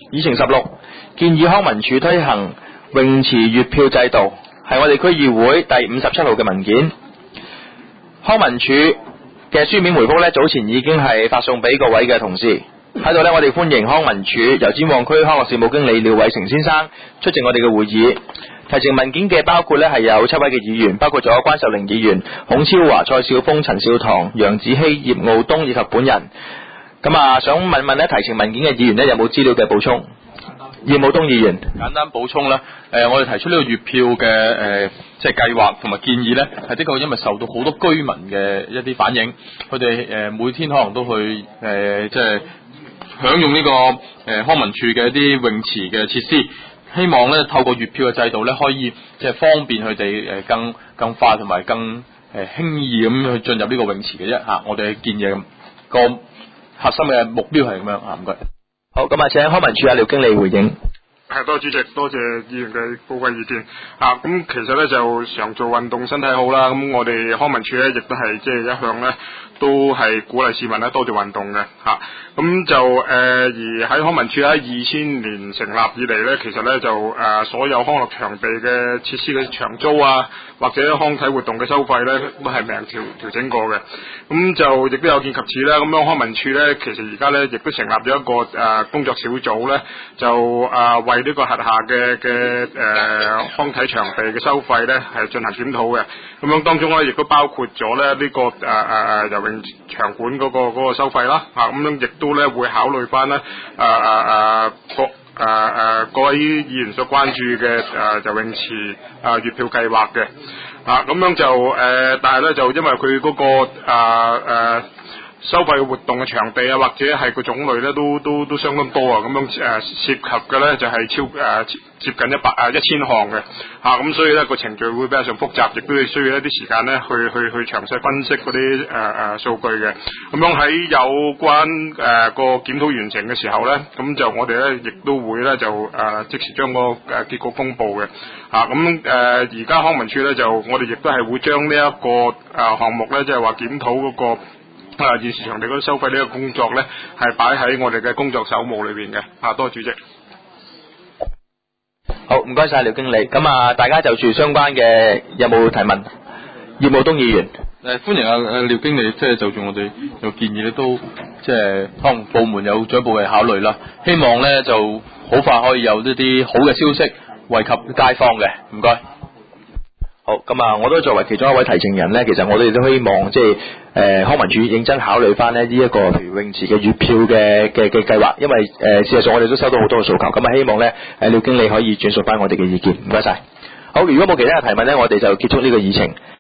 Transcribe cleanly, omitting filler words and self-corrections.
議程16建議康文署推行泳池月票制度，係我哋區議會第57號嘅文件。康文署嘅書面回覆呢，早前已經係發送俾各位嘅同事。喺度呢，我哋歡迎康文署油尖旺區康樂事務經理廖偉成先生出席我哋嘅會議。提呈文件嘅包括呢係有7位嘅議員，包括咗關秀玲議員、孔超華、蔡少峰、陳少棠、楊子希、葉傲東以及本人。咁啊，想問問呢提呈文件嘅議員呢，有冇資料嘅補充？葉傲東議員， 簡單補充啦。我哋提出呢個月票嘅即係計劃同埋建議呢，係的確因為受到好多居民嘅一啲反映，佢哋每天可能都去即係享用呢個康文署嘅一啲泳池嘅設施。希望咧透過月票嘅制度咧，可以即係方便佢哋更快同埋更輕易咁去進入呢個泳池嘅啫嚇。我哋建議個核心嘅目標係咁樣嚇，唔該。 好，咁啊，請康文署廖經理回應。 多謝主席，多謝議員嘅寶貴意見。咁其實咧就常做運動身體好啦。咁我哋康文署咧亦都係即係一向咧都係鼓勵市民咧多做運動嘅嚇。咁就而喺康文署喺2000年成立以嚟咧，其實咧就所有康樂場地嘅設施嘅長租啊，或者康體活動嘅收費咧，都係明調整過嘅。咁就亦都有見及此啦。咁樣康文署咧，其實而家咧亦都成立咗一個工作小組咧，就為呢個轄下嘅康體場地嘅收費咧係進行檢討嘅。咁樣當中咧亦都包括咗咧呢個游泳場館嗰個收費啦。咁樣亦都咧會考慮翻咧各位議員所關注嘅游泳池月票計劃嘅。咁樣就但係咧就因為佢嗰個收費活動嘅場地啊，或者係個種類咧都相當多啊，咁樣涉及嘅咧就係接近1000項嘅咁所以咧個程序會比較上複雜，亦都需要一啲時間咧去詳細分析嗰啲數據嘅。咁樣喺有關個檢討完成嘅時候咧，咁就我哋咧亦都會咧就即時將個結果公佈嘅。咁而家康文署咧就我哋亦都係會將呢一個項目咧，即係話檢討嗰個現時場地嗰啲收費呢個工作咧，係擺喺我哋嘅工作手務裏邊嘅。多謝主席。 好，唔該晒廖經理。咁啊，大家就住相關嘅有冇提問？葉傲東議員， 歡迎廖經理，即係就住我哋有建議咧，都即係可能部門有進一步嘅考慮啦。希望咧就好快可以有呢啲好嘅消息惠及街坊嘅。唔該。 好，咁啊，我都作為其中一位提呈人呢，其實我哋都希望即係康文署認真考慮翻呢一個譬如泳池嘅月票嘅計劃，因為事實上我哋都收到好多嘅訴求，咁啊希望呢廖經理可以轉述翻我哋嘅意見，唔該晒。好，如果冇其他嘅提問呢，我哋就結束呢個議程。